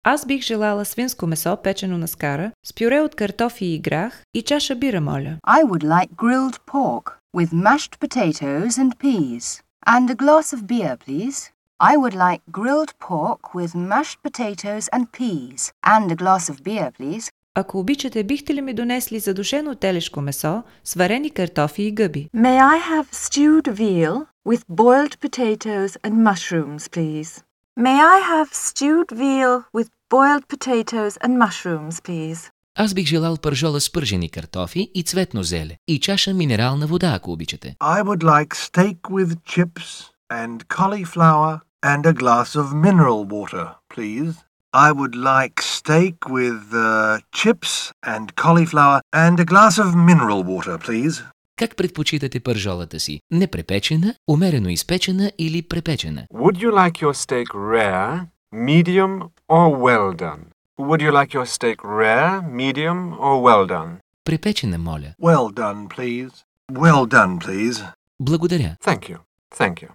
Аз бих желала свинско месо, печено на скара, с пюре от картофи и грах и чаша бира, моля. I would like grilled pork with mashed potatoes and peas. And a glass of beer, please. I would like grilled pork with mashed potatoes and peas. And a glass of beer, please. Ако обичате, бихте ли ми донесли задушено телешко месо, сварени картофи и гъби? May I have stewed veal with boiled potatoes and mushrooms, please? May I have stewed veal with boiled potatoes and mushrooms, please? Аз бих желал пържола с пържени картофи и цветно зеле и чаша минерална вода, ако обичате. I would like steak with chips and cauliflower and a glass of mineral water, please. I would like steak with chips and cauliflower and a glass of mineral water, please. Как предпочитате пържолата си? Непрепечена, умерено изпечена или препечена? Would you like your steak rare, medium or well done? Would you like your steak rare, medium or well done? Препечена, моля. Well done, please. Well done, please. Благодаря. Thank you. Thank you.